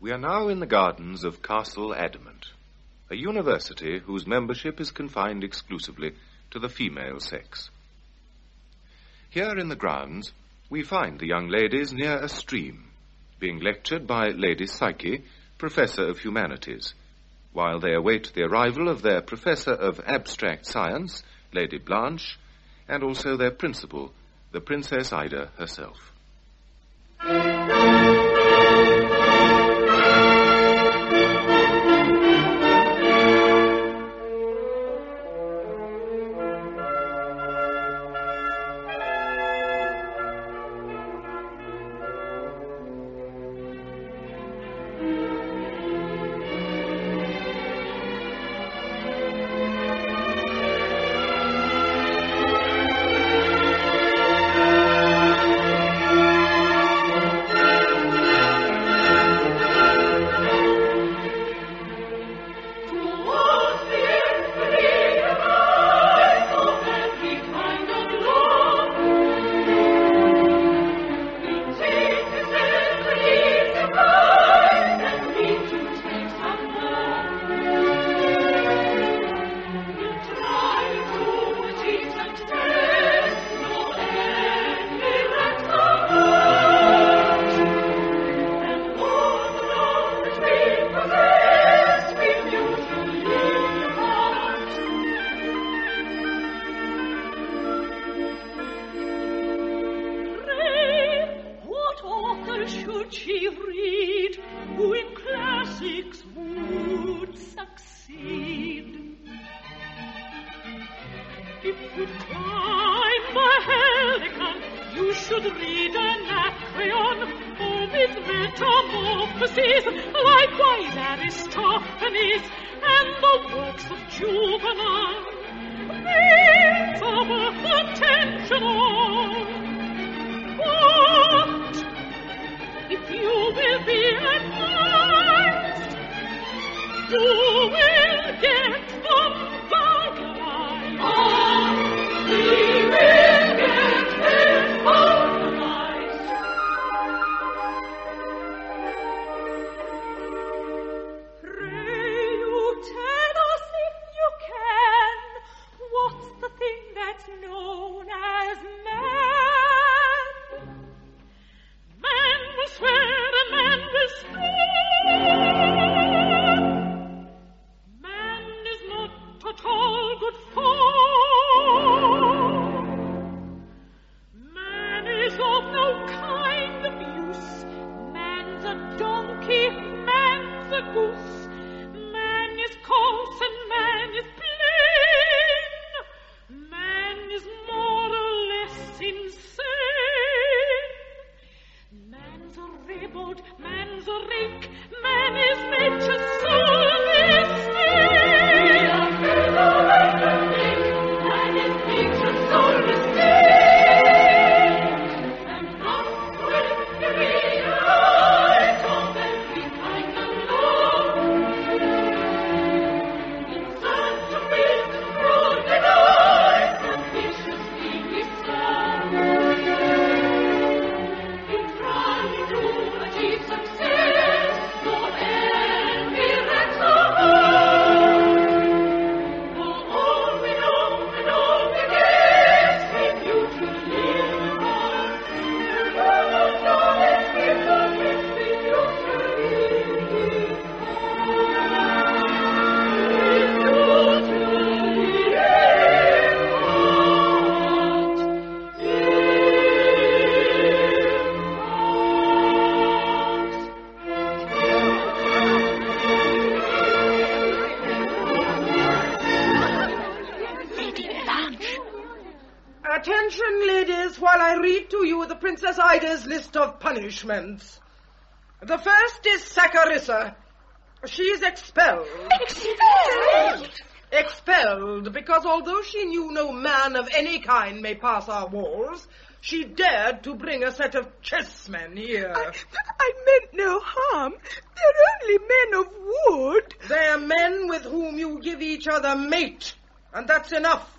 We are now in the gardens of Castle Adamant, a university whose membership is confined exclusively to the female sex. Here in the grounds, we find the young ladies near a stream, being lectured by Lady Psyche, Professor of Humanities, while they await the arrival of their Professor of Abstract Science, Lady Blanche, and also their principal, the Princess Ida herself. Princess Ida's list of punishments. The first is Saccharissa. She is expelled. Expelled? Expelled because although she knew no man of any kind may pass our walls, she dared to bring a set of chessmen here. I meant no harm. They're only men of wood. They're men with whom you give each other mate, and that's enough.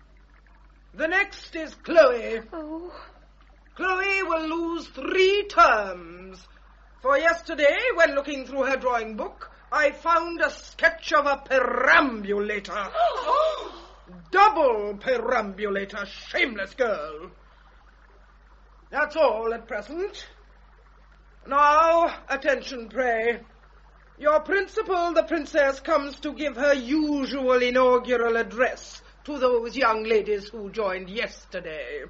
The next is Chloe. Oh. Chloe will lose 3 terms. For yesterday, when looking through her drawing book, I found a sketch of a perambulator. Double perambulator, shameless girl. That's all at present. Now, attention, pray. Your principal, the princess, comes to give her usual inaugural address to those young ladies who joined yesterday.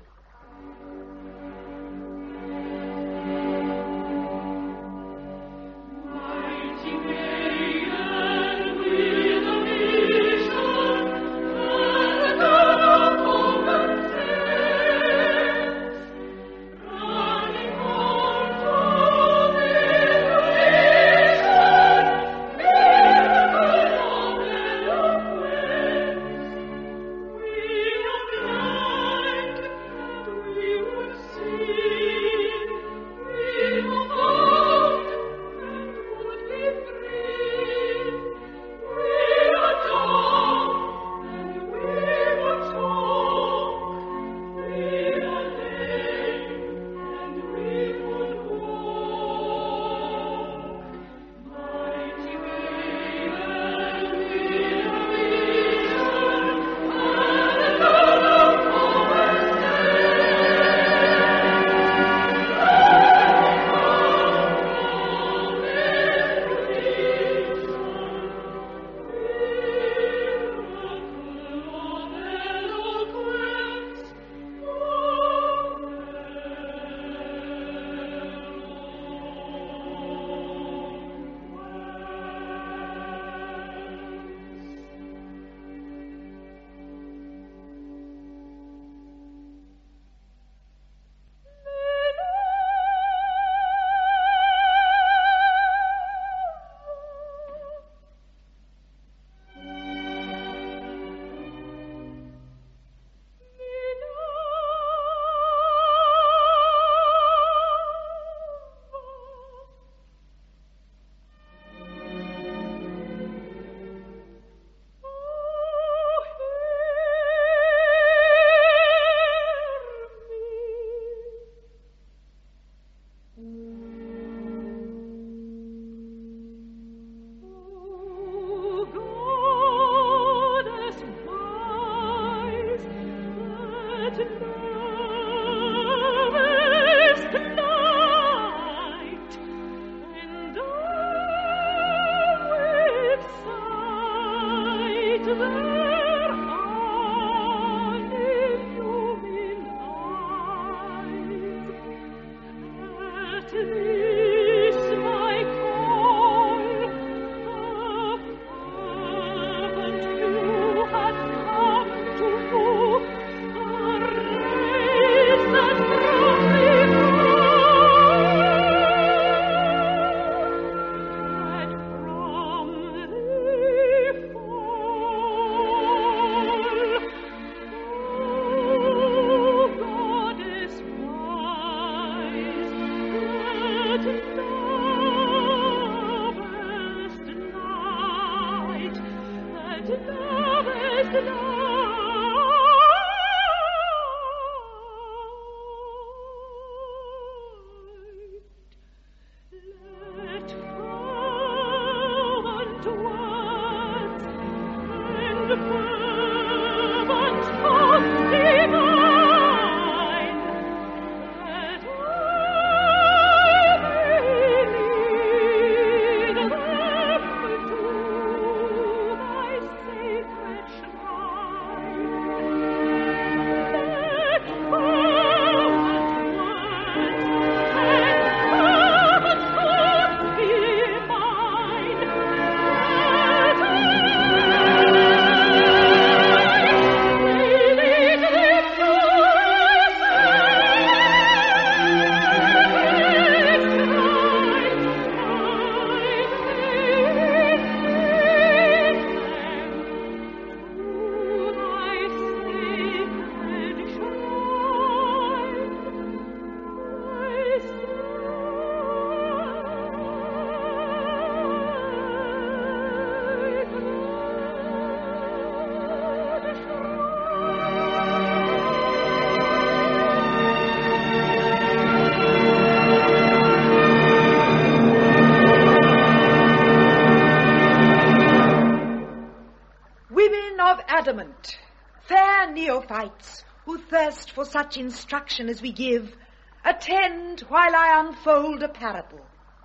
Adamant, fair neophytes who thirst for such instruction as we give, attend while I unfold a parable.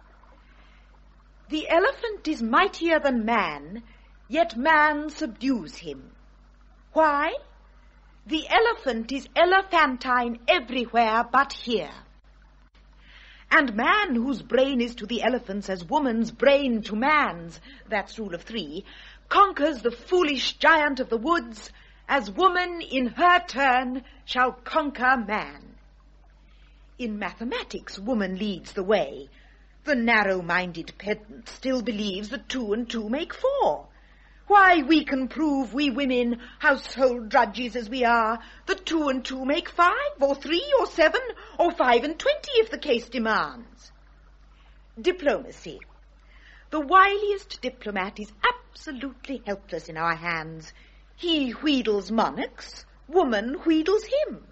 The elephant is mightier than man, yet man subdues him. Why? The elephant is elephantine everywhere but here. And man, whose brain is to the elephant's as woman's brain to man's, that's rule of 3, conquers the foolish giant of the woods, as woman in her turn shall conquer man. In mathematics, woman leads the way. The narrow-minded pedant still believes that 2 and 2 make 4. Why, we can prove, we women, household drudges as we are, that 2 and 2 make 5, or 3, or 7, or 5 and 20 if the case demands. Diplomacy. The wiliest diplomat is absolutely helpless in our hands. He wheedles monarchs, woman wheedles him.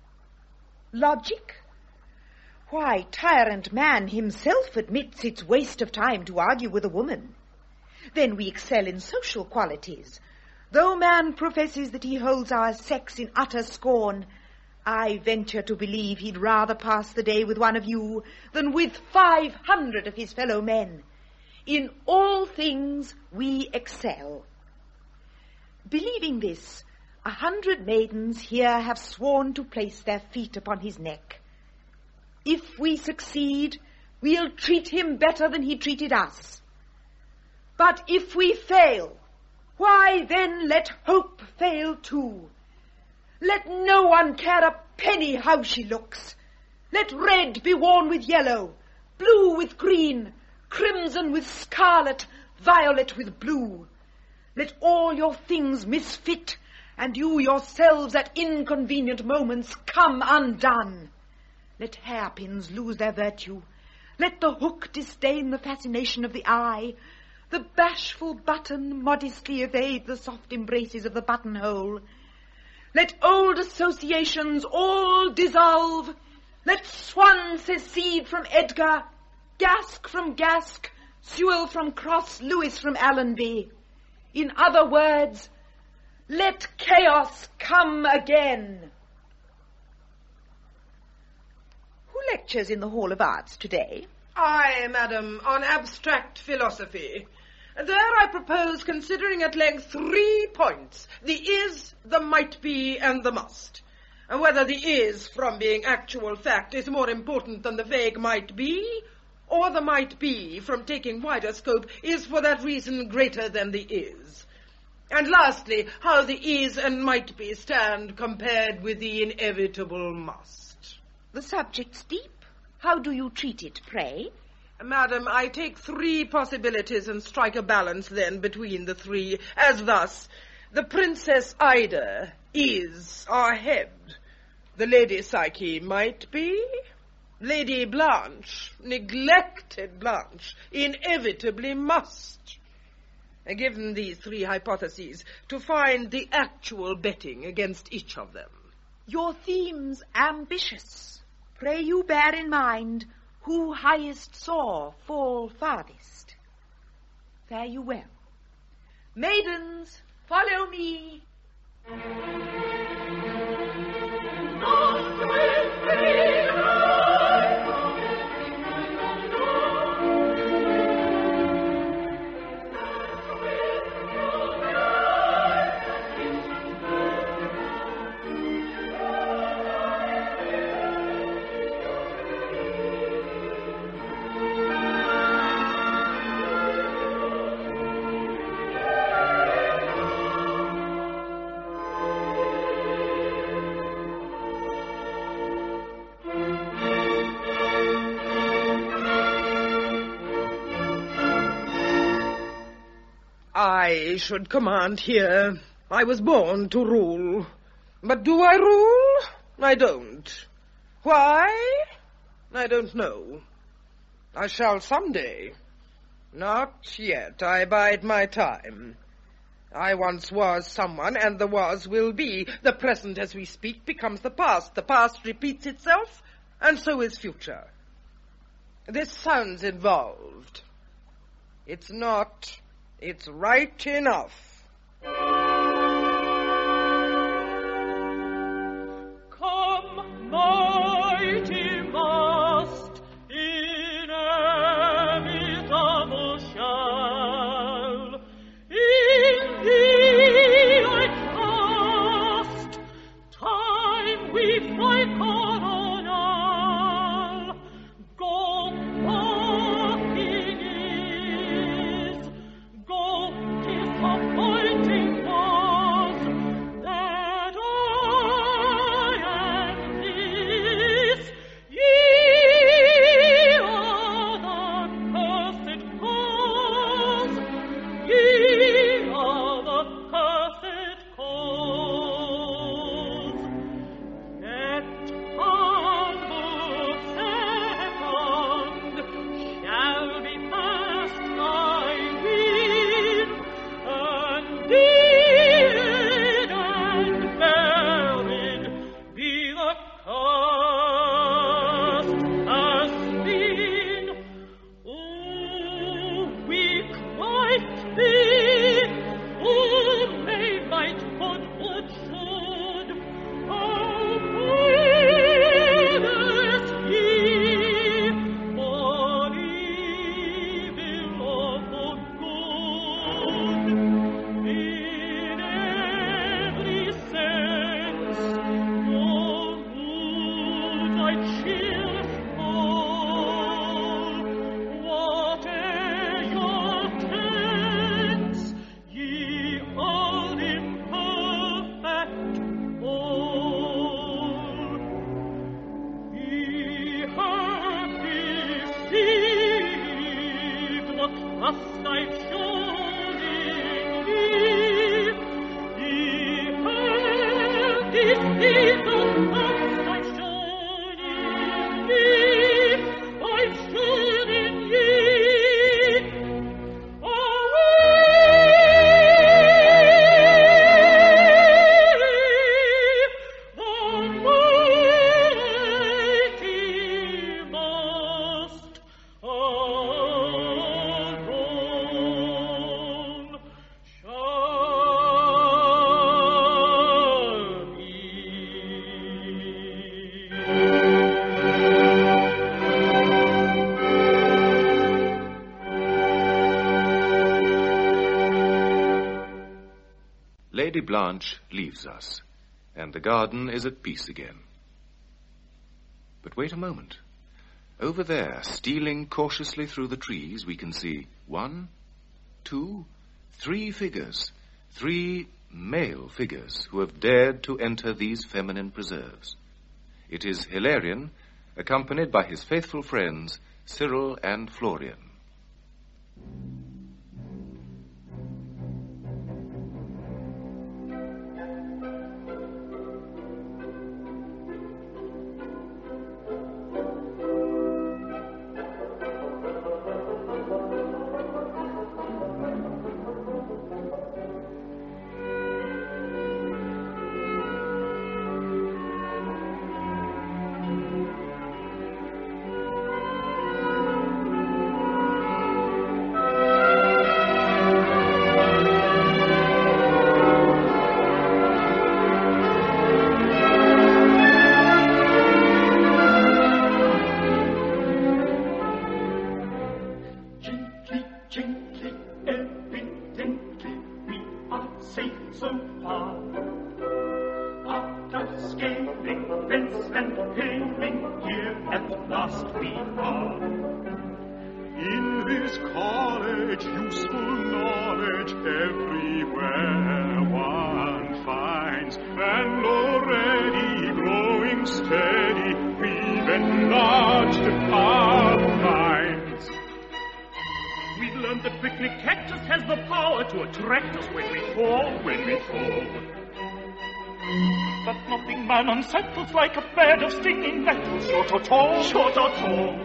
Logic? Why, tyrant man himself admits it's waste of time to argue with a woman. Then we excel in social qualities. Though man professes that he holds our sex in utter scorn, I venture to believe he'd rather pass the day with one of you than with 500 of his fellow men. In all things we excel. Believing this, 100 maidens here have sworn to place their feet upon his neck. If we succeed, we'll treat him better than he treated us. But if we fail, why then let hope fail too. Let no one care a penny how she looks. Let red be worn with yellow, blue with green, crimson with scarlet, violet with blue. Let all your things misfit, and you yourselves at inconvenient moments come undone. Let hairpins lose their virtue. Let the hook disdain the fascination of the eye. The bashful button modestly evade the soft embraces of the buttonhole. Let old associations all dissolve. Let Swan secede from Edgar, Gask from Gask, Sewell from Cross, Lewis from Allenby. In other words, let chaos come again. Who lectures in the Hall of Arts today? I, madam, on abstract philosophy. There I propose considering at length 3 points: the is, the might be, and the must. And whether the is, from being actual fact, is more important than the vague might be, or the might be, from taking wider scope, is for that reason greater than the is. And lastly, how the is and might be stand compared with the inevitable must. The subject's deep. How do you treat it, pray? Madam, I take 3 possibilities and strike a balance then between the 3, as thus: the Princess Ida is our head. The Lady Psyche might be. Lady Blanche, neglected Blanche, inevitably must. Given these 3 hypotheses, to find the actual betting against each of them. Your theme's ambitious. Pray you bear in mind who highest saw fall farthest. Fare you well. Maidens, follow me. I should command here. I was born to rule. But do I rule? I don't. Why? I don't know. I shall someday. Not yet. I bide my time. I once was someone, and the was will be. The present as we speak becomes the past. The past repeats itself, and so is future. This sounds involved. It's not. It's right enough. Lady Blanche leaves us, and the garden is at peace again. But wait a moment. Over there, stealing cautiously through the trees, we can see 1, 2, 3 figures, 3 male figures who have dared to enter these feminine preserves. It is Hilarion, accompanied by his faithful friends, Cyril and Florian. Unsettles like a bed of stinging nettles, short or tall, short or tall.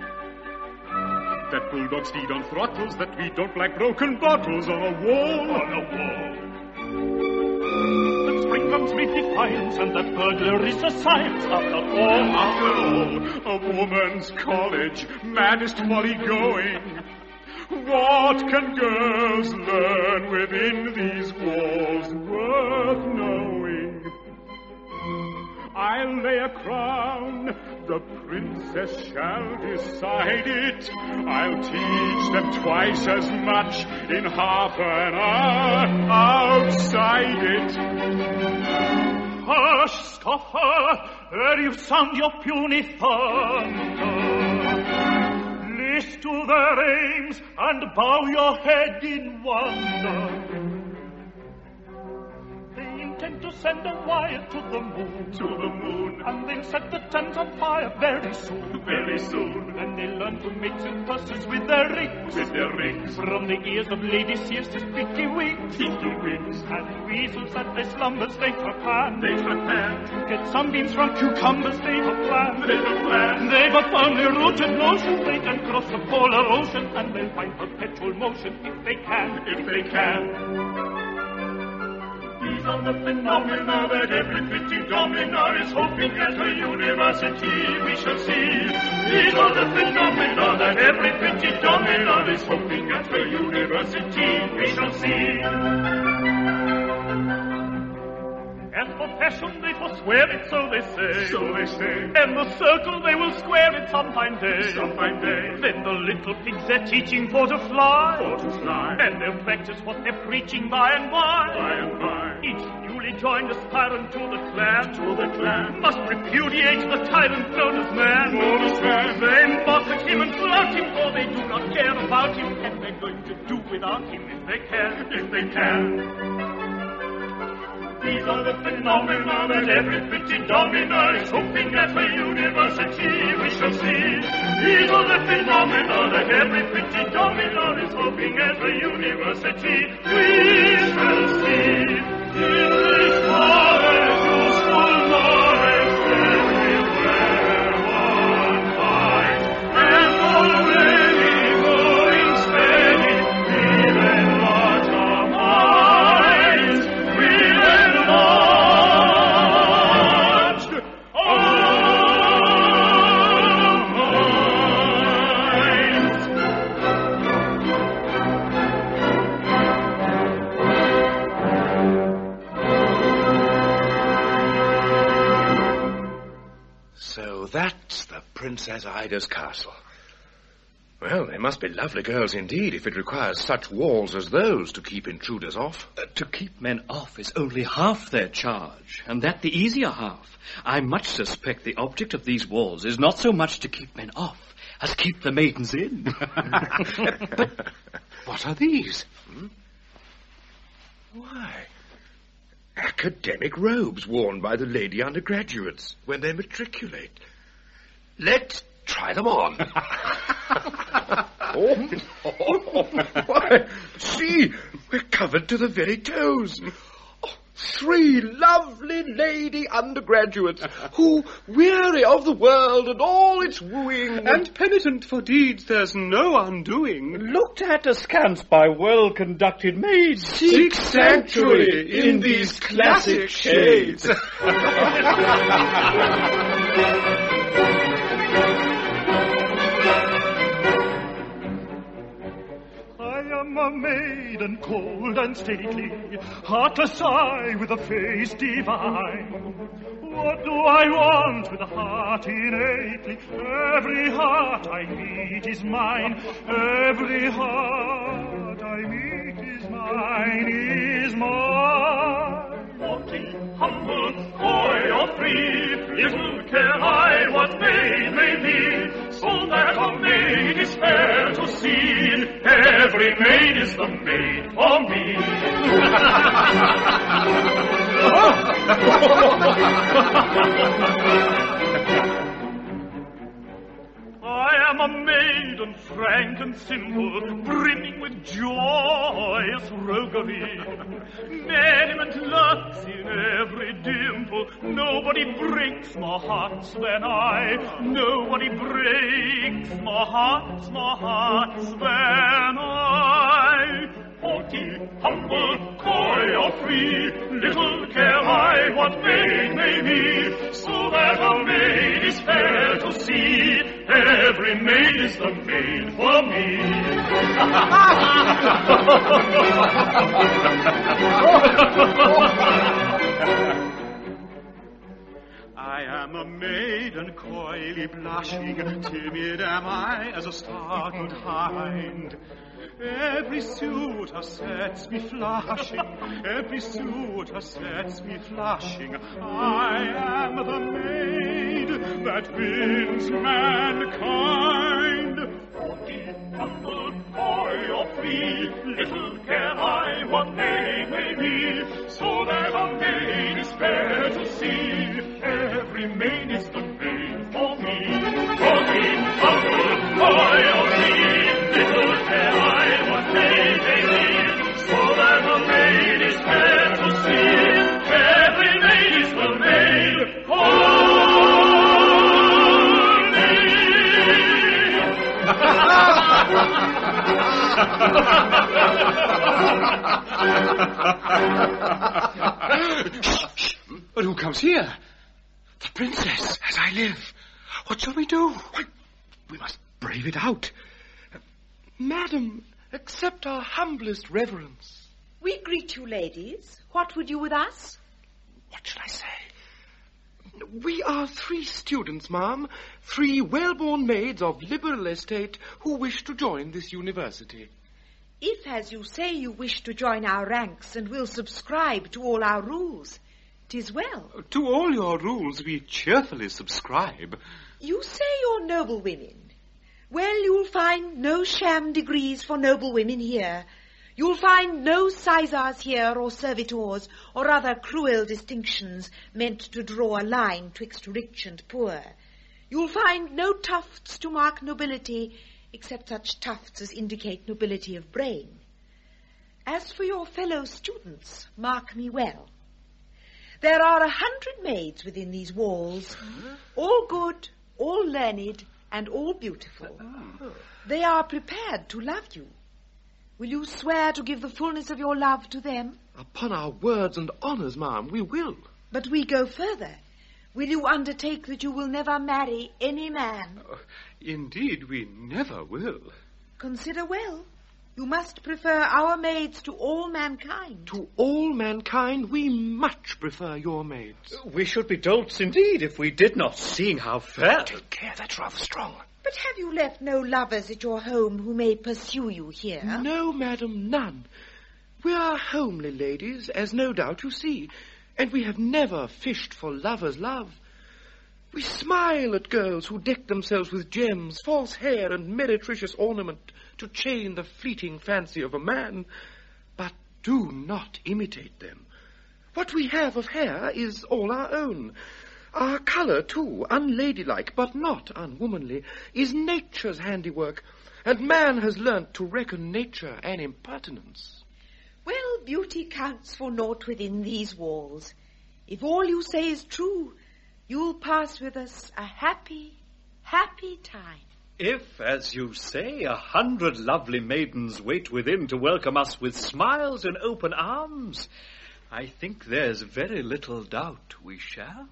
That bulldog steed on throttles, that we don't like broken bottles on a wall, on a wall. That spring comes with defiance, and that burglar is a science after all. After all, a woman's college, maddest folly going. What can girls learn within these walls worth knowing? I'll lay a crown, the princess shall decide it. I'll teach them twice as much in half an hour outside it. Hush, scoffer, ere you sound your puny thunder. List to their aims and bow your head in wonder. To send a wire to the moon, and they'll set the Thames on fire very soon, very soon. And they'll learn to make some purses with their rings, from the ears of Lady Circe's pretty wings, and weasels at their slumbers they prepare, to get sunbeams from cucumbers they've a plan, they've a firmly rooted notion they can cross the polar ocean, and they'll find perpetual motion if they can. These are the phenomena that every pretty domina is hoping at her university we shall see. These are the phenomena that every pretty domina is hoping at her university we shall see. And for fashion they forswear it, so they say. And the circle they will square it some fine day. Then the little pigs they're teaching for to fly. And they'll practice what they're preaching by and by. Each newly joined aspirant to the clan must repudiate the tyrant known as man. They mock at him and flout him, for they do not care about him, and they're going to do without him if they can. These are the phenomena that every pretty domina is hoping at her university we shall see. These are the phenomena that every pretty domina is hoping at her university we shall see. In this knowledge, useful knowledge, everywhere one finds, and already going steady, we'll enlarge our minds, we'll enlarge our minds. So that's the Princess Ida's castle. Well, they must be lovely girls indeed if it requires such walls as those to keep intruders off. To keep men off is only half their charge, and that the easier half. I much suspect the object of these walls is not so much to keep men off as keep the maidens in. But what are these? Why, academic robes worn by the lady undergraduates when they matriculate. Let's try them on. Why, see, we're covered to the very toes. Oh, 3 lovely lady undergraduates who, weary of the world and all its wooing, And penitent for deeds there's no undoing, Looked at askance by well-conducted maids, seek sanctuary in these classic shades. I am a maiden cold and stately, heartless I with a face divine. What do I want with a heart innately? Every heart I meet is mine. Every heart I meet is mine, is mine. Haughty, humble, coy or free, little care I what maid may be, so that a maid is fair to see. Every maid is the maid for me. I am a maiden frank and simple, brimming with joyous roguery. Merriment lurks in every dimple. Nobody breaks more hearts than I. Nobody breaks more hearts than I. Haughty, humble, coy or free, little care I what maid may be, so that a maid is fair to see. Every maid is the maid for me. I am a maiden coyly blushing, timid am I as a startled hind. Every suitor sets me flushing, every suitor sets me flushing. I am the maid that wins mankind. Haughty, humble, coy or free, little care I what maid may be, so that a maid is fair to see. Every maid is the maid for me. Haughty, humble, coy or free, little care I what maid may be, so that a maid is fair to see. Every maid is the maid for But who comes here? The princess, as I live. What shall we do? Why, we must brave it out. Madam, accept our humblest reverence. We greet you, ladies. What would you with us? What shall I say? We are 3 students, ma'am. 3 well-born maids of liberal estate who wish to join this university. If, as you say, you wish to join our ranks and will subscribe to all our rules, 'tis well. To all your rules we cheerfully subscribe. You say you're noble women. Well, you'll find no sham degrees for noble women here. You'll find no sizars here or servitors or other cruel distinctions meant to draw a line twixt rich and poor. You'll find no tufts to mark nobility except such tufts as indicate nobility of brain. As for your fellow students, mark me well. There are 100 maids within these walls, all good, all learned, and all beautiful. They are prepared to love you. Will you swear to give the fullness of your love to them? Upon our words and honours, ma'am, we will. But we go further. Will you undertake that you will never marry any man? Indeed, we never will. Consider well. You must prefer our maids to all mankind. To all mankind, we much prefer your maids. We should be dolts indeed if we did not, seeing how fair. Take care, that's rather strong. But have you left no lovers at your home who may pursue you here? No, madam, none. We are homely ladies, as no doubt you see, and we have never fished for lovers' love. We smile at girls who deck themselves with gems, false hair, and meretricious ornament to chain the fleeting fancy of a man, but do not imitate them. What we have of hair is all our own. Our colour, too, unladylike, but not unwomanly, is nature's handiwork, and man has learnt to reckon nature an impertinence. Well, beauty counts for naught within these walls. If all you say is true, you'll pass with us a happy, happy time. If, as you say, 100 lovely maidens wait within to welcome us with smiles and open arms, I think there's very little doubt we shall.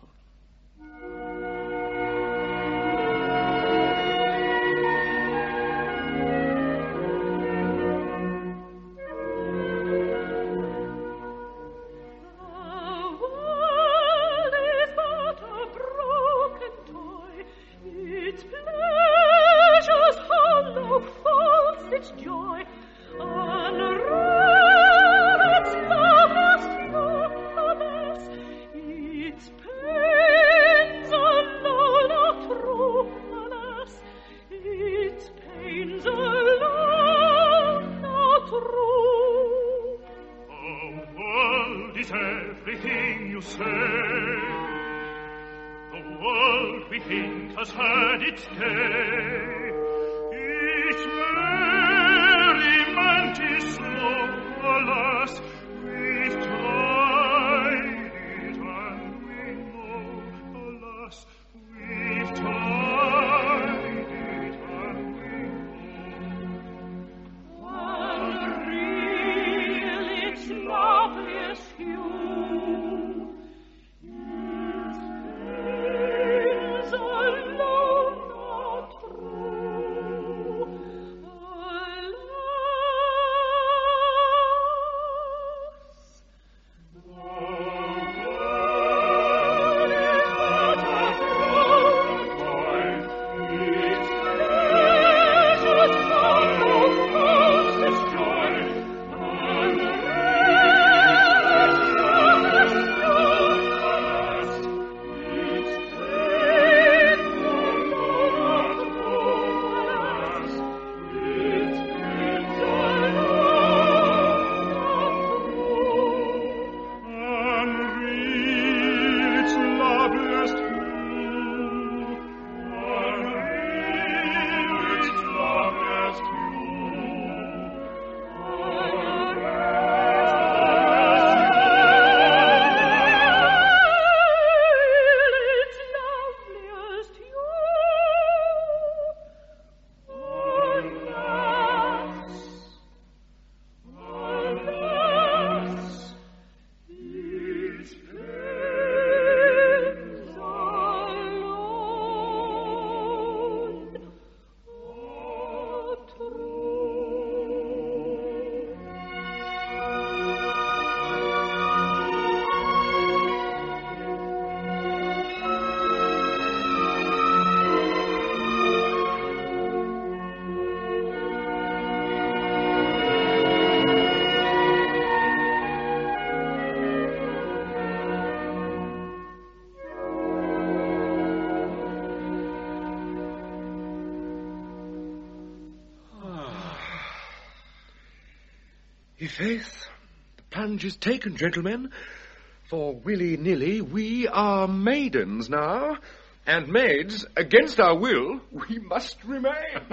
I'faith, the plunge is taken, gentlemen. For willy-nilly, we are maidens now. And maids, against our will, we must remain.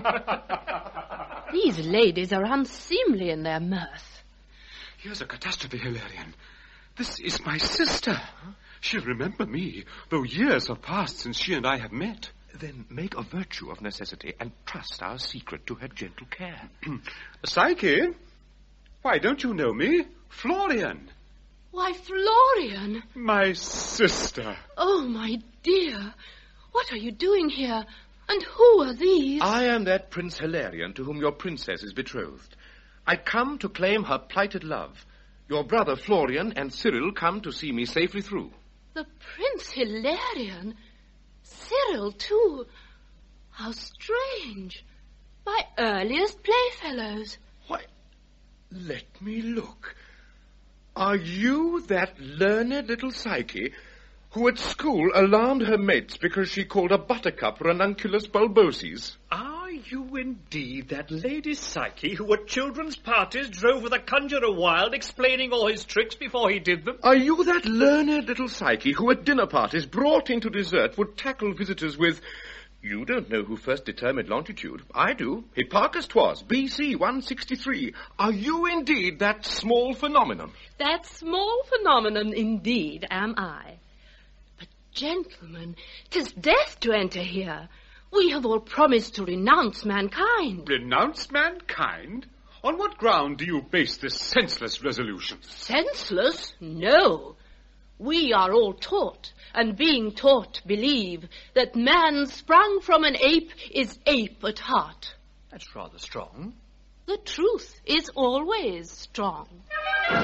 These ladies are unseemly in their mirth. Here's a catastrophe, Hilarion. This is my sister. She'll remember me, though years have passed since she and I have met. Then make a virtue of necessity and trust our secret to her gentle care. Psyche? Why, don't you know me? Florian. Why, Florian! My sister. Oh, my dear. What are you doing here? And who are these? I am that Prince Hilarion to whom your princess is betrothed. I come to claim her plighted love. Your brother Florian and Cyril come to see me safely through. The Prince Hilarion? Cyril, too? How strange. My earliest playfellows. Why, let me look. Are you that learned little Psyche who at school alarmed her mates because she called a buttercup ranunculus bulbosis? Are you indeed that Lady Psyche who at children's parties drove with a conjurer wild, explaining all his tricks before he did them? Are you that learned little Psyche who at dinner parties brought into dessert would tackle visitors with... You don't know who first determined longitude. I do. Hipparchus 'twas, B.C. 163. Are you indeed that small phenomenon? That small phenomenon indeed am I. But, gentlemen, 'tis death to enter here. We have all promised to renounce mankind. Renounce mankind? On what ground do you base this senseless resolution? Senseless? No. We are all taught, and being taught believe, that man sprung from an ape is ape at heart. That's rather strong. The truth is always strong. A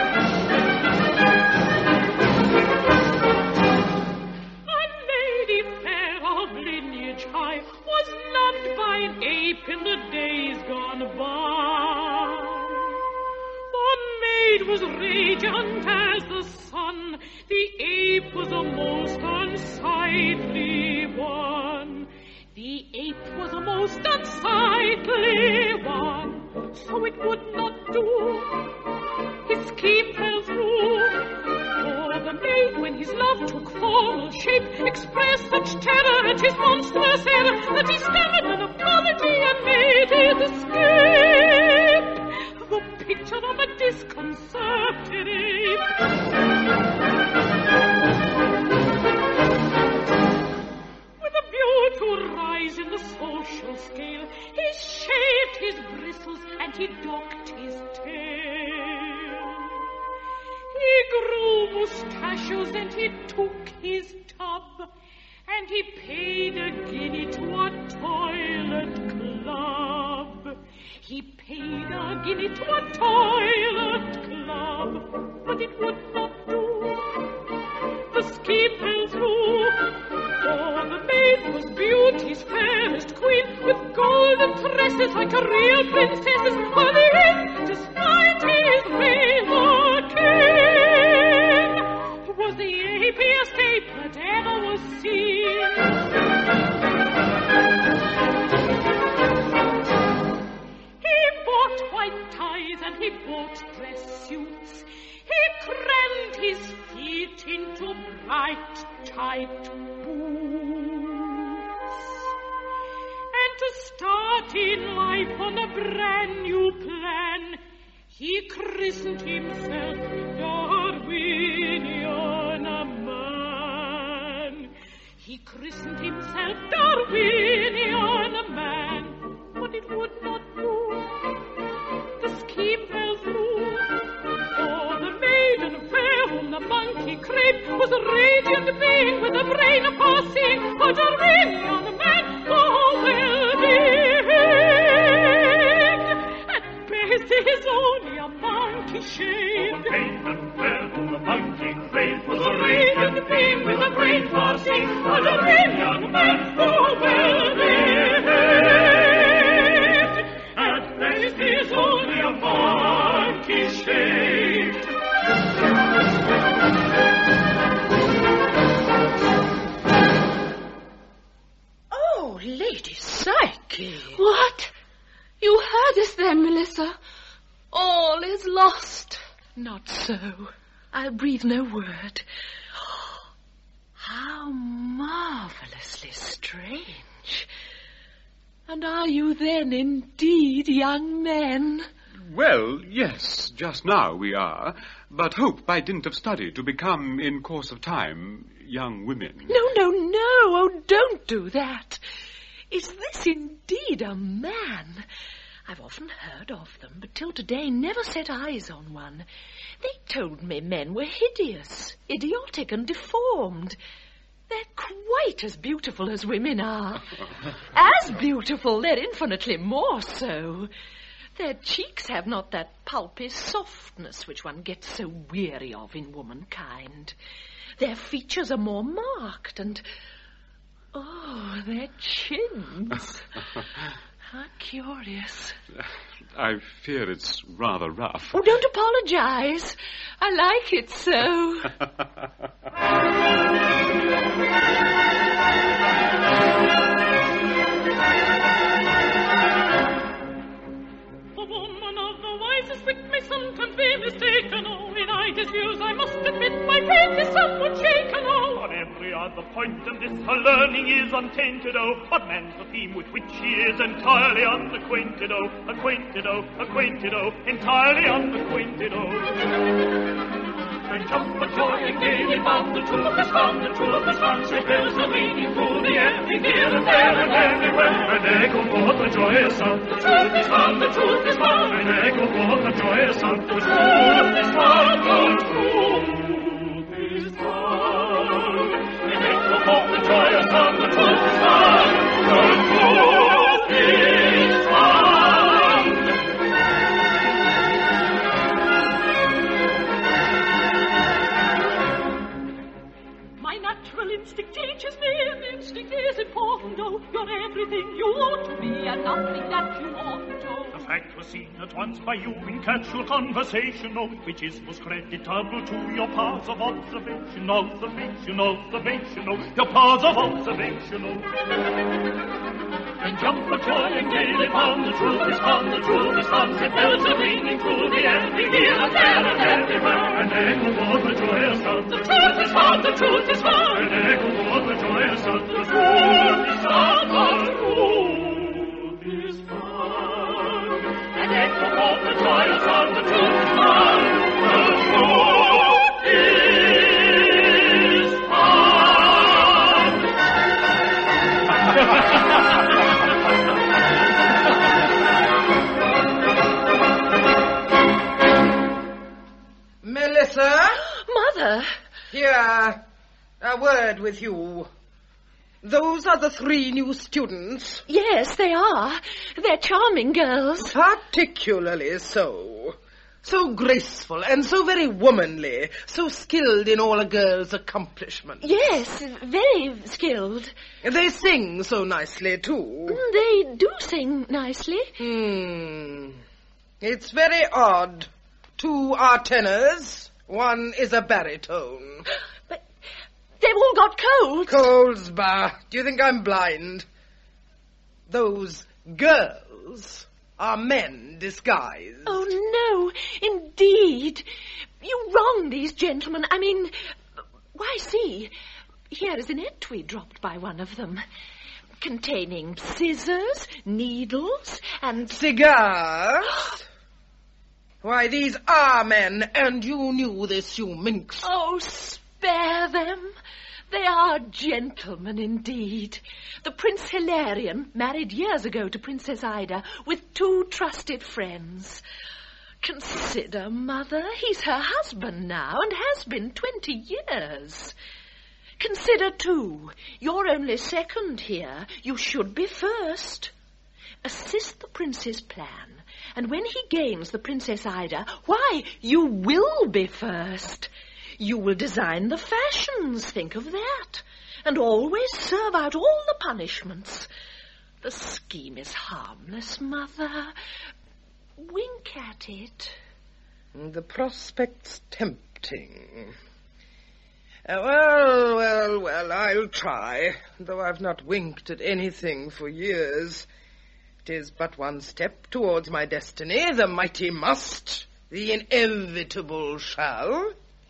lady fair of lineage high was loved by an ape in the days gone by. The maid was radiant as the sun, the ape was a most unsightly one. The ape was a most unsightly one, so it would not do. His scheme fell through. For the maid, when his love took formal shape, expressed such terror at his monstrous error that he stammered an apology and made his escape. The picture of a disconcerted ape. With a view to rise in the social scale, he shaved his bristles and he docked his tail. He grew mustachios and he took his tub, and he paid a guinea to a toilet club. He paid a guinea to a toilet club, but it would not do. The scheme fell through, for the maid was beauty's fairest queen, with golden tresses like a real princess's, while the ape, despite his razor king, was the apiest ape that ever was seen. White ties and he bought dress suits. He crammed his feet into bright, tight boots. And to start in life on a brand new plan, he christened himself Darwinian a man. He christened himself Darwinian a man, but it would not do. The scheme fell through, for the maiden fair whom the monkey craved was a radiant being with a brain of foreseeing, a Darwinian man, oh well-being. At best he is only a monkey shaved. The maiden fair whom the monkey craved was a radiant being with a brain foreseeing, a Darwinian man, oh well-being. This is only a monkey shaved. Oh, Lady Psyche. What? You heard us then, Melissa? Oh, is lost. Not so. I'll breathe no word. How marvellously strange. And are you then indeed young men? Well, yes, just now we are, but hope by dint of study to become, in course of time, young women. No. Oh, don't do that. Is this indeed a man? I've often heard of them, but till today never set eyes on one. They told me men were hideous, idiotic and deformed. They're quite as beautiful as women are. As beautiful, they're infinitely more so. Their cheeks have not that pulpy softness which one gets so weary of in womankind. Their features are more marked and... oh, their chins. How curious. I fear it's rather rough. Oh, don't apologize. I like it so. A woman of the wisest wit may sometimes be mistaken. Oh, in either views I must admit my faith is somewhat shaken. Oh, on every other point of this her learning is untainted. Oh, but man's the theme with which she is entirely unacquainted. Oh, acquainted. Oh, entirely unacquainted. Oh. And jump for joy and gaily found the truth is found, the truth is found. She fills the meaning through the ending here and there and everywhere. And echo forth the joyous sound. The truth is found, the truth is found. And echo forth the joyous sound. The truth is found, the truth is found. And echo forth the joyous sound. The truth is found, the truth is found. Instinct teaches me, and instinct is important. Oh, you're everything you ought to be, and nothing that you oughtn't to. The fact was seen at once by you in casual conversation, oh, which is most creditable to your powers of observation, oh, your powers of observation, oh. And jump for joy and gaily found, the truth is found, the truth is found. It bells are ringing through the ending here and there and everywhere. And echo forth the joyous sound. The truth is found, the truth is found. And echo forth the joyous sound. The truth is found, the truth is found. And echo forth the joyous sound. The truth is found, the truth is found. Melissa? Mother? Here, a word with you. Those are the 3 new students. Yes, they are. They're charming girls. Particularly so. So graceful and so very womanly. So skilled in all a girl's accomplishments. Yes, very skilled. They sing so nicely, too. They do sing nicely. It's very odd. 2 are tenors, 1 is a baritone. But they've all got colds. Colds, bah. Do you think I'm blind? Those girls are men disguised. Oh, no, indeed. You wrong these gentlemen. I mean, why, see, here is an etui dropped by one of them, containing scissors, needles, and... cigars? Why, these are men, and you knew this, you minx. Oh, spare them. They are gentlemen indeed. The Prince Hilarion married years ago to Princess Ida with 2 trusted friends. Consider, Mother, he's her husband now and has been 20 years. Consider, too, you're only second here. You should be first. Assist the prince's plan. And when he gains the Princess Ida, why, you will be first. You will design the fashions, think of that, and always serve out all the punishments. The scheme is harmless, Mother. Wink at it. The prospect's tempting. Well, I'll try, though I've not winked at anything for years. 'Tis but one step towards my destiny, the mighty must, The inevitable shall.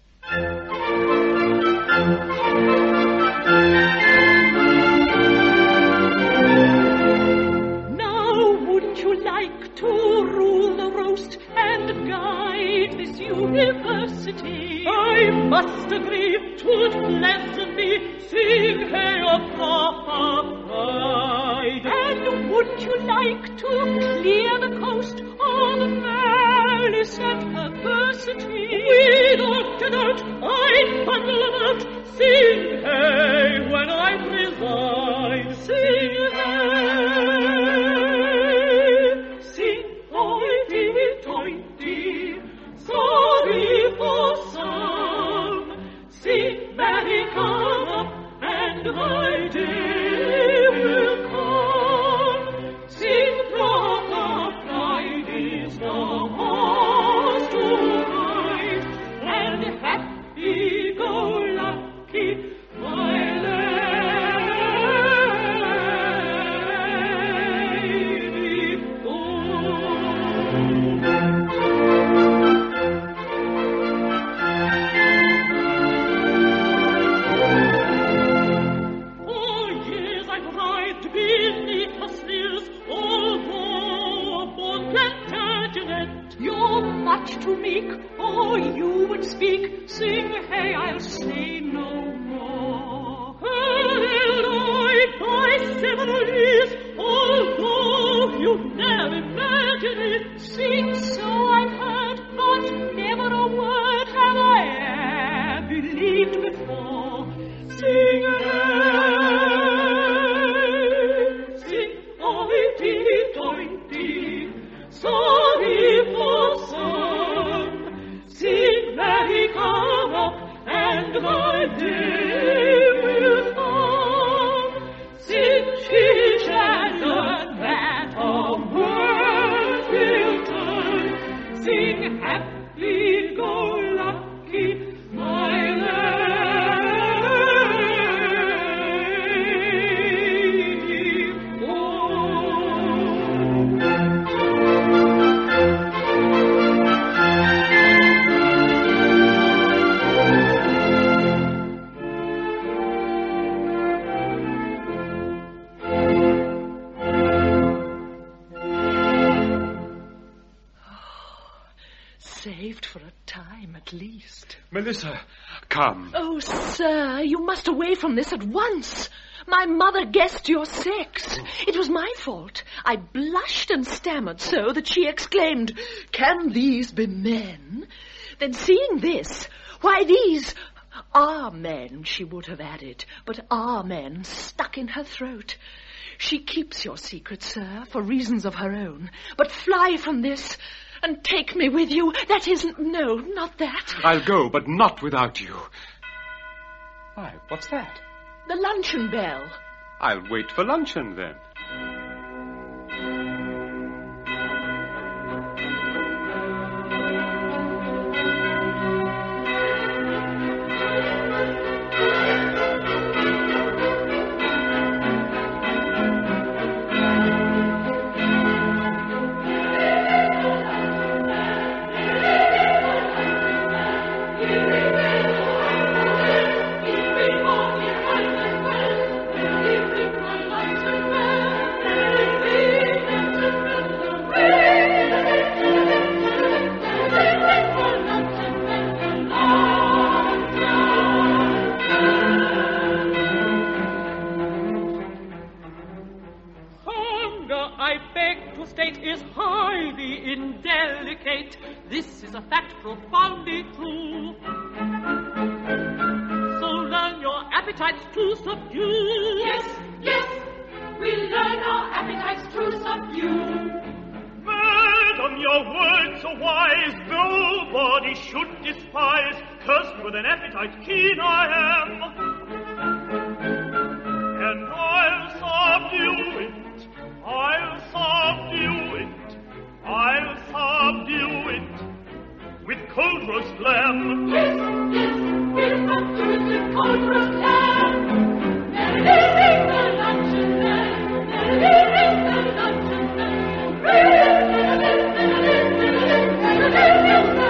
Now wouldn't you like to rule the roast and guide this university? I must agree, 'twould pleasantly sing hey of pride. And wouldn't you like to clear the coast of malice and perversity? Without a doubt, I'd bundle about, sing hey when I'm resigned, sing hey, sing hoity-toity, sorry for some, sing merry come up, and my day will come, sing proper pride is the horse to ride, and happy-go-lucky my lady For years I've writhed beneath her sneers, although a born Plantagenet. You're much too meek, or you would speak. Sing hey, I'll say no more. Held I by several years, although you never imagine it. Sing so I've heard, but never a word have I e'er believed before. Sing hey, sing hoity-toity, sorry for some, sing merry come up, and my day will come, sing she shall learn that a word will turn, sing happy-go-lucky my lady Saved for a time, at least. Melissa, come. Oh, sir, you must away from this at once. My mother guessed your sex. It was my fault. I blushed and stammered so that she exclaimed, "Can these be men?" Then seeing this, "Why, these are men," she would have added, but "are men" stuck in her throat. She keeps your secret, sir, for reasons of her own, but fly from this and take me with you. That isn't... No, not that. I'll go, but not without you. Why, what's that? The luncheon bell. I'll wait for luncheon, then. This is a fact profoundly true. So learn your appetites to subdue. Yes, yes, we learn our appetites to subdue. Madam, your words are wise, nobody should despise, cursed with an appetite keen I am. And I'll subdue it, I'll subdue it, I'll subdue it with cold roast lamb. Yes, yes, we'll subdue it with cold roast lamb. Merrily ring the luncheon bell, merrily ring the luncheon bell. Ring, ring, ring, ring, ring, ring, ring, ring, ring, ring, ring, ring, ring, ring,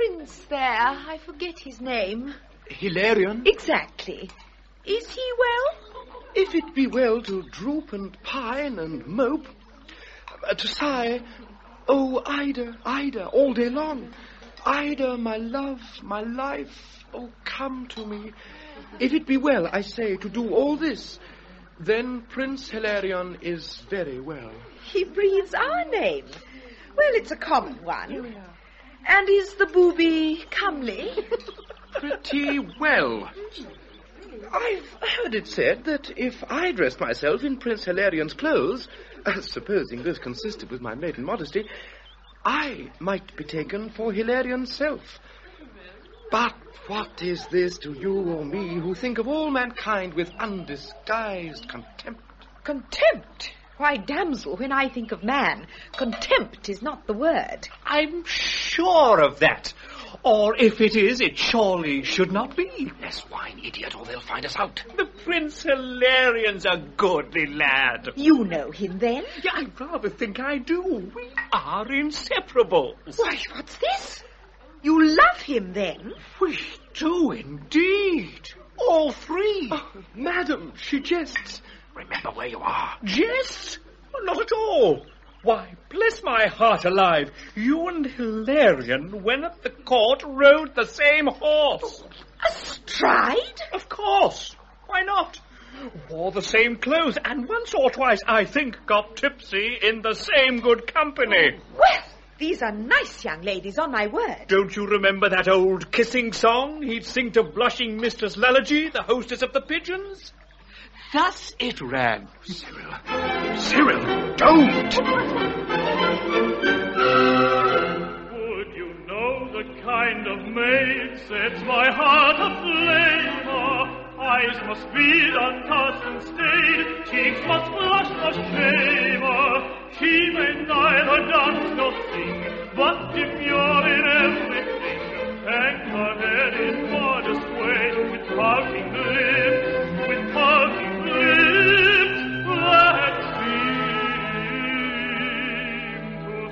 prince there. I forget his name. Hilarion? Exactly. Is he well? If it be well to droop and pine and mope, to sigh, oh, Ida, Ida, all day long. Ida, my love, my life, oh, come to me. If it be well, I say, to do all this, then Prince Hilarion is very well. He breathes our name. Well, it's a common one. And is the booby comely? Pretty well. I've heard it said that if I dressed myself in Prince Hilarion's clothes, supposing this consisted with my maiden modesty, I might be taken for Hilarion's self. But what is this to you or me, who think of all mankind with undisguised contempt? Contempt? Why, damsel, when I think of man, contempt is not the word. I'm sure of that. Or if it is, it surely should not be. Less wine, idiot, or they'll find us out. The Prince Hilarion's a goodly lad. You know him, then? Yeah, I rather think I do. We are inseparable. Why, what's this? You love him, then? We do indeed. All three. Oh, madam, she jests. Remember where you are. Jest? Not at all. Why, bless my heart alive, you and Hilarion, when at the court, rode the same horse. Astride? Of course. Why not? Wore the same clothes, and once or twice, I think, got tipsy in the same good company. Well, these are nice young ladies, on my word. Don't you remember that old kissing song he'd sing to blushing Mistress Lalagy, the hostess of the Pigeons? Thus it ran. Cyril, don't! Would you know the kind of maid sets my heart aflame? Eyes must be uncast and stained, cheeks must flush for shame. She may neither dance nor sing, but demure in everything. Hang her head in modest way, with pouting lips, with pouting lips, that seem to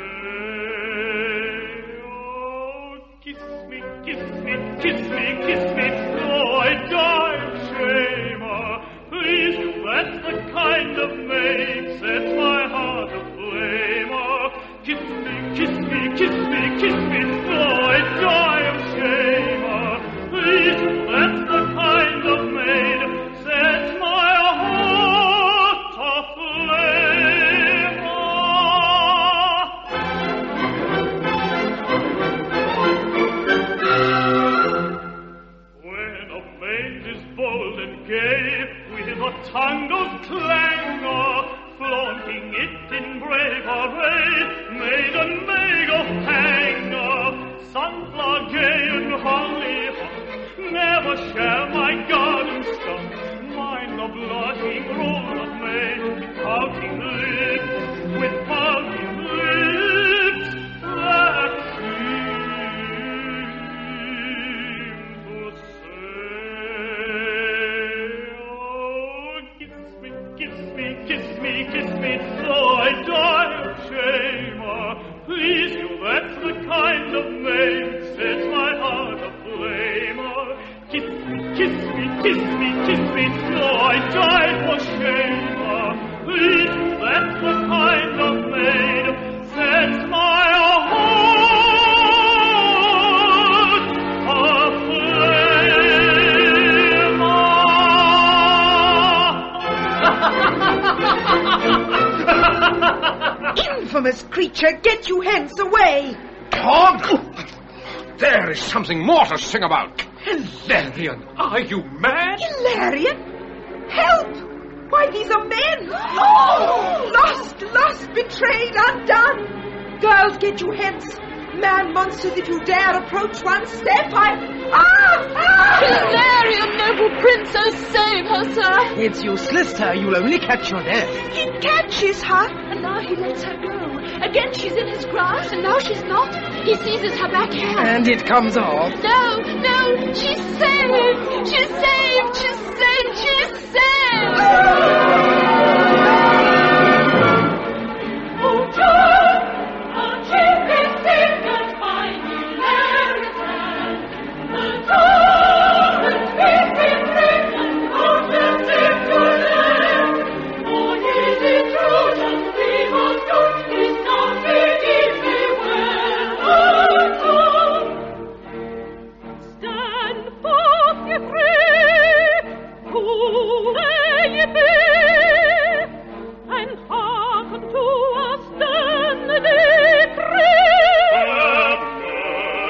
say, oh, kiss me, kiss me, kiss me, kiss me, oh, I die of shame. Please, you, that's the kind of maid sets my heart aflame. Kiss me, kiss me, kiss me, kiss me, oh, I die of shame. Please, you, that's the kind of maid sets my heart aflame. When a maid is bold and gay, with a tango's clangor, flaunting it in brave array, maiden may go hanger, sunflower gay and hollyhock, never shall my garden stock, mind the blushing rose of May, with pouting lips, that seem to say, oh, kiss me, kiss me, kiss me, kiss me, so I die of shame. Please you, that's the kind of maid sets my heart aflame. Kiss me, kiss me, kiss me, kiss me, so I die for shame. Please you, that's the kind of maid sets my heart aflame. Infamous creature, get you hence away! Dog! There is something more to sing about. Hilarion, are you mad? Hilarion? Help! Why, these are men! Oh! Lost, betrayed, undone! Girls, get you hence! Man monsters, if you dare approach one step, Hilarion, noble princess, save her, sir! It's useless, sir. You'll only catch your death. He catches her! And now he lets her go. Again she's in his grasp, and now she's not. He seizes her back hand. And it comes off. No, she's saved! She's saved! She's saved! She's saved! Oh, John, our chief is saved and fine.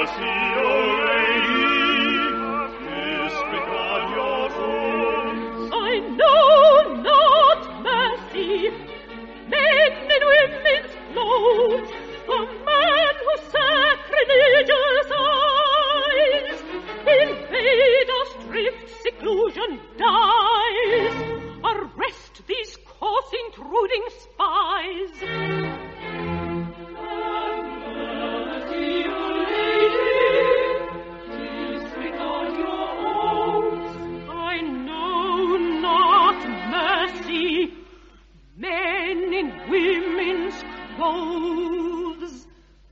mercy, O lady, disregard your wounds. I know not mercy, men in women's clothes, a man who sacrilegious eyes, invade our strict seclusion dies. Arrest these coarse intruding spies. I know not mercy, men in women's clothes.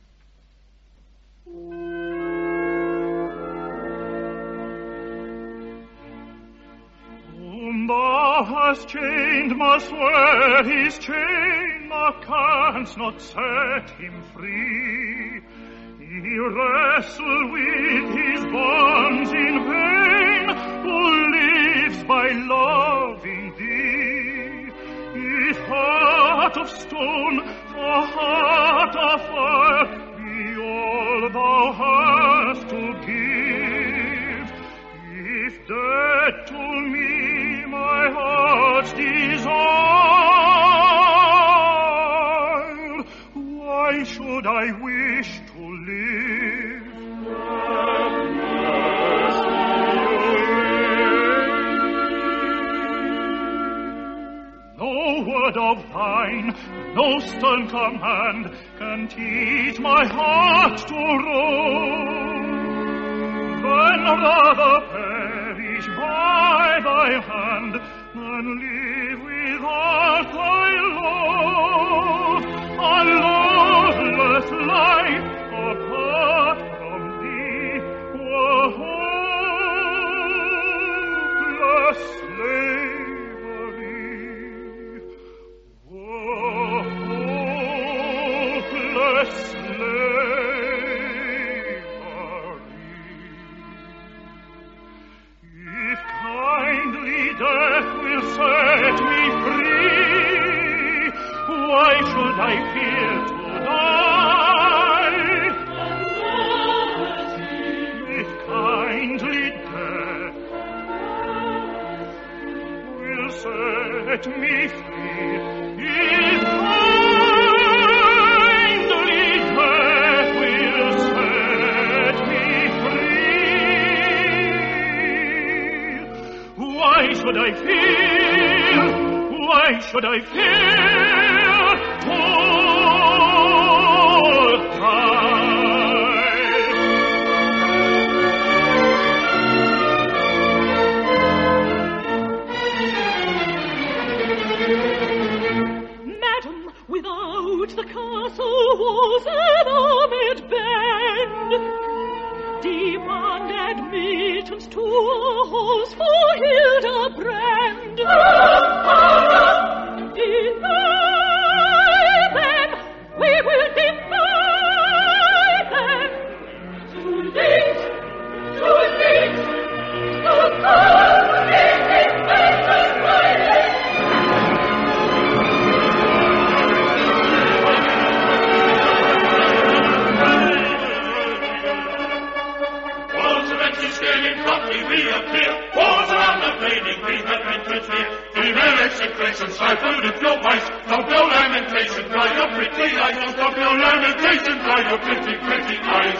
Whom thou hast chained must wear his chain, thou canst not set him free. He wrestle with his bonds in vain, who lives by loving thee. If heart of stone or heart of fire be all thou hast to give, if dead to me my heart's desire, why should I wish to live? No word of thine, no stern command can teach my heart to roam. Then rather perish by thy hand than live without thy love. A loveless life apart from thee were hopeless slavery. Were hopeless slavery. If kindly death will set me free, why should I fear to die? If kindly death will set me free, if kindly death will set me free, why should I fear? Why should I fear to die? Madam, without the castle walls an armed band demand admittance to a halls for Hildebrand. Deny them, we will deny them. Too late, too late, the castle is defended by them. Scaling promptly reappear. Walls around the flaming green have entrance here. Female execration, stifled with your voice. Stop your lamentation, dry your pretty eyes. Stop your lamentation, dry your pretty, pretty eyes.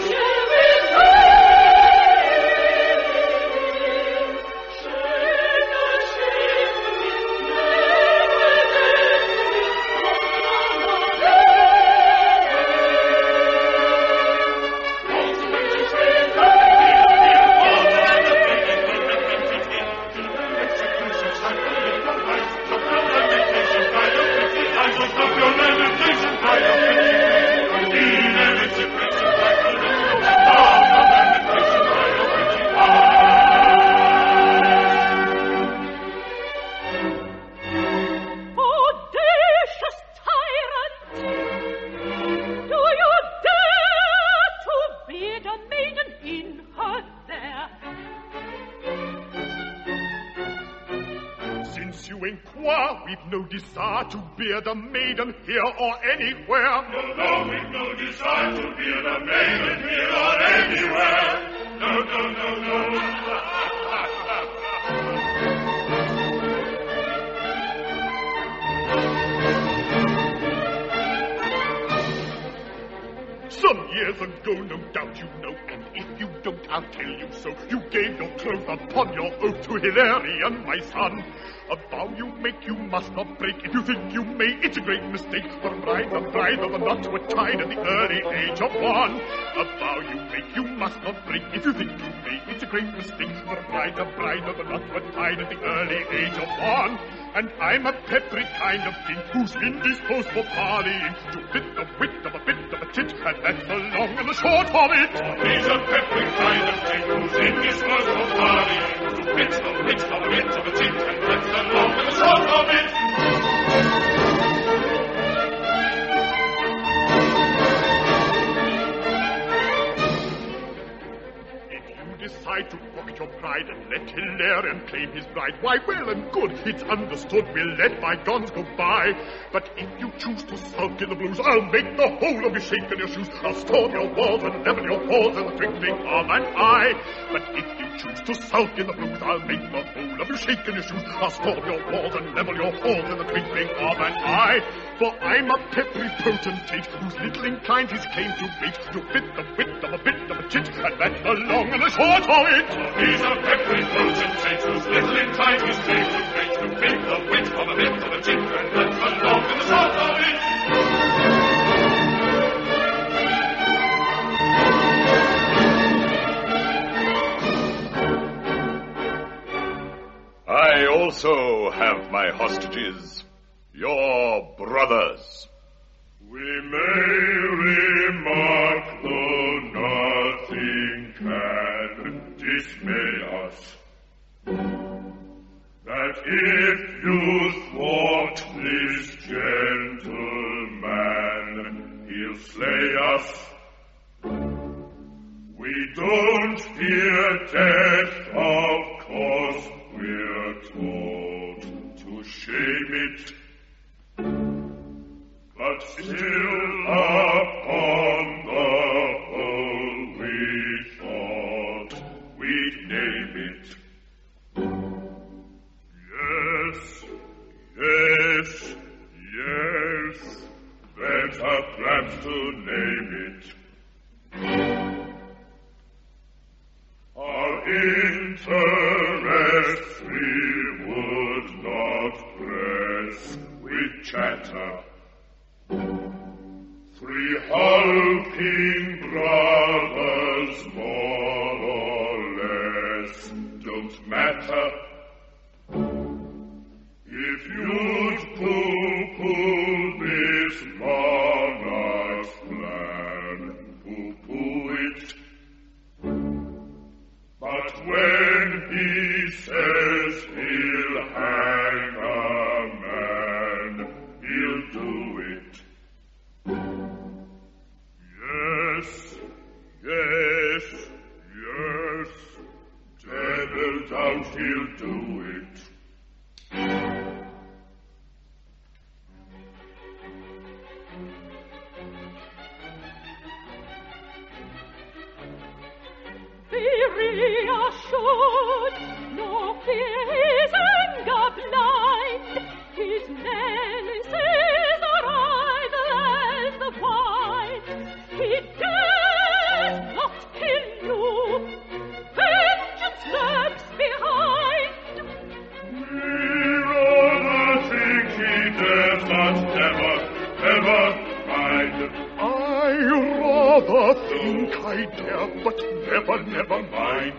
We've no desire to bear the maiden here or anywhere. No, we've no desire to bear the maiden here or anywhere. go, no doubt you know, and if you don't, I'll tell you so. You gave your troth upon your oath to Hilarion, my son. A vow you make you must not break. If you think you may, it's a great mistake. For the bride of the knot were tied at the early age of 1. A vow you make you must not break. If you think you may, it's a great mistake. For the bride of the knot were tied at the early age of 1. And I'm a peppery kind of king who's indisposed for parleying. To fit the wit of a bit of a tit, and that's the long and the short of it. He's a peppery kind of king who's indisposed for parleying. To fit the wit of a bit of a tit, and that's the long and the short of it. Decide to pocket your pride and let Hilarion claim his bride. Why, well and good, it's understood, we'll let bygones go by. But if you choose to sulk in the blues, I'll make the whole of you shake in your shoes. I'll storm your walls and level your halls in the twinkling of an eye. But if you choose to sulk in the blues, I'll make the whole of you shake in your shoes. I'll storm your walls and level your halls in the twinkling of an eye. For I'm a peppery potentate who's little inclined his claim to rate, to fit the wit of a bit of a chit, and that's the long and the short of it. He's a peppery potentate who's little inclined his claim to rate, to fit the wit of a bit of a chit, and that's the long and the short of it. I also have my hostages, your brothers. We may remark, though nothing can dismay us, that if you thwart this gentleman, he'll slay us. We don't fear death, of course, we're told to shame it. But still upon the whole we thought we'd name it. Yes, yes, yes, better perhaps to name it. Our interests we would not press with chatter. 3 hulking brothers, more or less, don't matter. If you'd pooh-pooh this monarch's plan, pooh-pooh it. But when he says he'll hang a man, he'll do it. Yes, yes, yes, devil doubt he'll do it. Be reassured, no fear his anger blind, his menaces are idle as the wine. He dares not kill you, vengeance lurks behind. We rather think he dares not never mind. I rather think I dare, but never mind.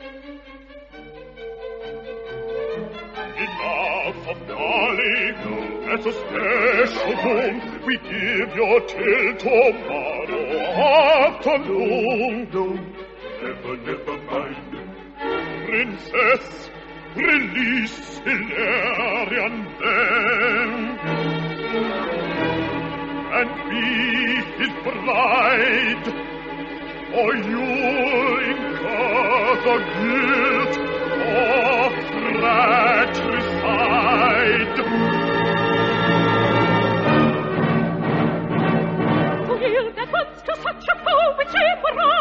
Enough of parley, let us dash home. We give your tale tomorrow afternoon. No, never mind. Princess, release Hilarion then, and be his bride, or you'll incur the guilt of fratricide. To yield at once to such a foe, which he